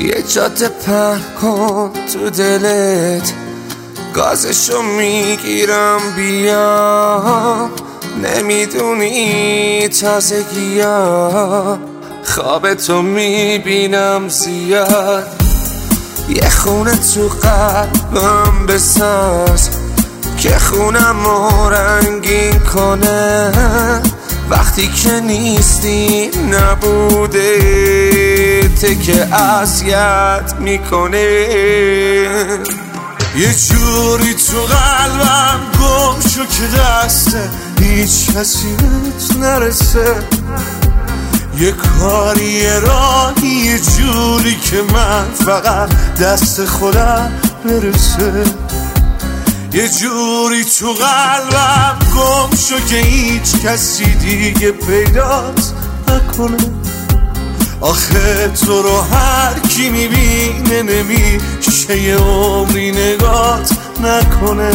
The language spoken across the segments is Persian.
یه جاده پهن کن تو دلت، گازشو میگیرم بیام. نمیدونی تازگی‌ها خواب تو میبینم زیاد. یه خونه تو قلبم بساز که خونم رو رنگین کنه. وقتی که نیستی نبوده که اذیت میکنه. یه جوری تو قلبم گم شو که دسته هیچ کسی بهت نرسه. یه کاری یه راهی یه جوری که من فقط دست خودم برسه. یه جوری تو قلبم گم شو که هیچ کسی دیگه پیدات نکنه. آخه تو رو هر کی میبینه نمیشه یه عمری نگات نکنه.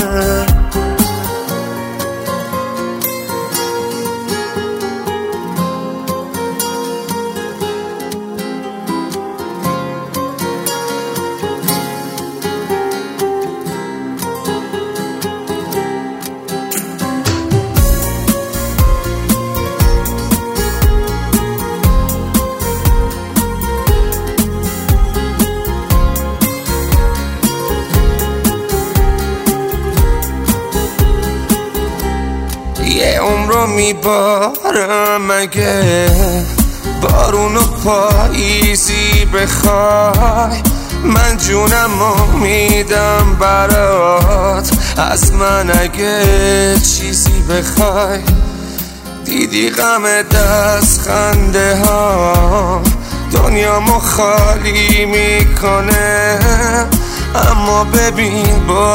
یه عمرو میبارم مگه بارون و پاییزی بخوای. من جونمو میدم برات از من اگه چیزی بخوای. دیدی غم دست خنده ها دنیامو خالی میکنه. اما ببین با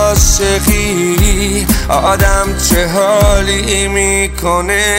عاشقی آدم چه حالی میکنه.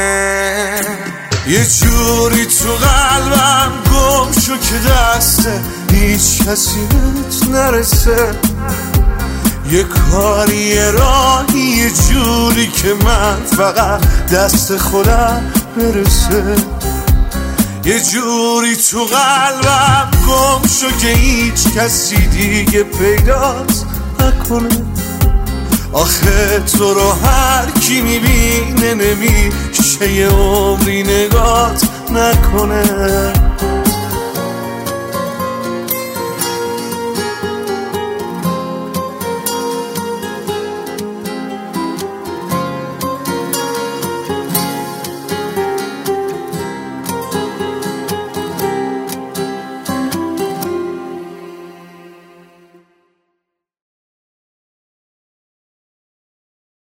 یه جوری تو قلبم گم شو که دسته هیچ کسی بهت نرسه. یه کاری یه راهی یه جوری که من فقط دست خودم برسه. یه جوری تو قلبم گم شو که هیچ کسی دیگه پیدات نکنه. آخه تو رو هر کی میبینه نمیشه یه عمری نگات نکنه.